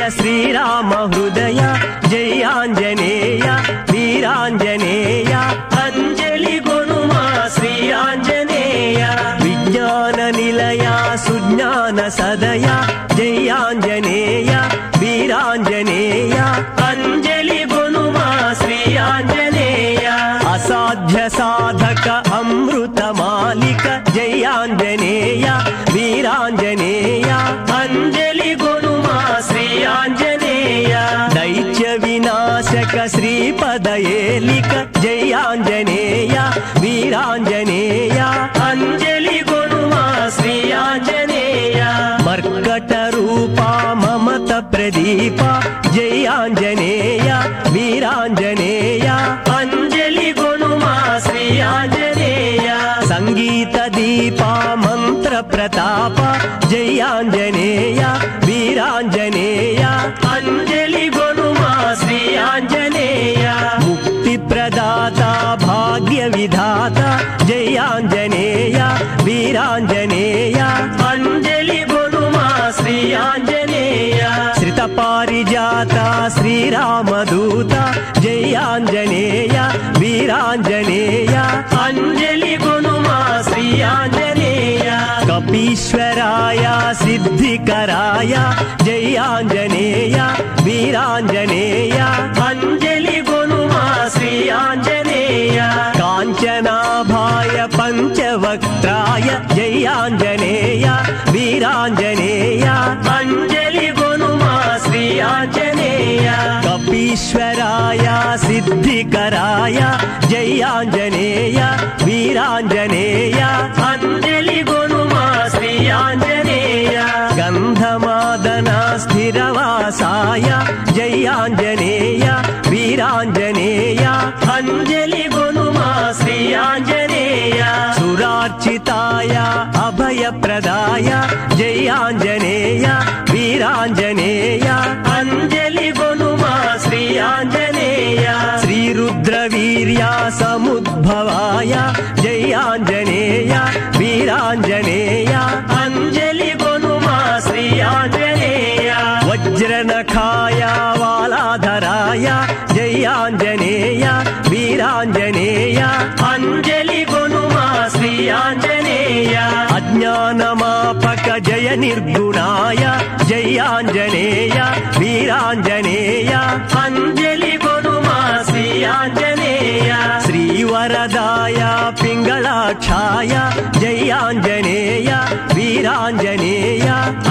శ్రీరామ హృదయ జై ఆంజనేయ వీరాంజనేయ అంజలి గొనుమా శ్రీ ఆంజనేయ విజ్ఞాన నిలయ సుజ్ఞాన సదయ జై ఆంజనేయ వీరాంజనేయ అంజలి గొనుమా శ్రీ ఆంజనేయ అసాధ్య సాధక అమృత మాలిక జై ఆంజనేయ వీరాంజనేయ అంజలి గొనుమా శ్రీ ఆంజనేయ దైత్య వినాశక శ్రీపద ఏలిక జై ఆంజనేయ వీరాంజనేయ అంజలి గొనుమా శ్రీ ఆంజనేయ మర్కట రూప మమత ప్రదీప జై ఆంజనేయ వీరాంజనేయ అంజలి గొనుమా శ్రీ ఆంజనేయ సంగీత దీప మంత్ర ప్రతాప జై ఆంజనేయ వీరాంజనేయ అంజలి గొనుమా శ్రీ ఆంజనేయ ముక్తి ప్రదాత భాగ్య విధాత జై ఆంజనేయ వీరాంజనేయ అంజలి గొనుమా శ్రీ ఆంజనేయ శ్రిత పారిజాత శ్రీరామదూత జై ఆంజనేయ వీరాంజనేయ అంజలి గొనుమా శ్రీ ఆంజనేయ కపీశ్వరాయ సిద్ధికరాయ జై ఆంజనేయ వీరాంజనేయ అంజలి గొనుమా శ్రీ ఆంజనేయ కాంచనాభాయ పంచవక్త్రాయ జై ఆంజనేయ వీరాంజనేయ అంజలి గొనుమా శ్రీ ఆంజనేయ కపీశ్వరాయ సిద్ధికరాయ జై ఆంజనేయ వీరాంజనేయ అంజలి గొనుమా శ్రీ ఆంజనేయ గంధమాదన స్థిరవాసాయ జై ఆంజనేయ వీరాంజనేయ అంజలి గొనుమా శ్రీ ఆంజనేయ సురార్చితాయ అభయప్రదాయ జై ఆంజనేయ వీరాంజనేయ అంజలి గొనుమా శ్రీ ఆంజనేయ శ్రీరుద్రవీర్య సముద్భవాయ జై ఆంజనేయ వీరాంజనేయ అంజలి గొనుమా శ్రీ ఆంజనేయ వజ్రనఖాయ వాలాధరాయ జై ఆంజనేయ వీరాంజనేయ అంజలి గొనుమా శ్రీ ఆంజనేయ అజ్ఞానమాపక జయ నిర్గుణాయ జై ఆంజనేయ వీరాంజనేయ అంజలి గొనుమా శ్రీ ఆంజనేయ శ్రీవరదాయ పింగళాక్షాయ జై ఆంజనేయ వీరాంజనేయ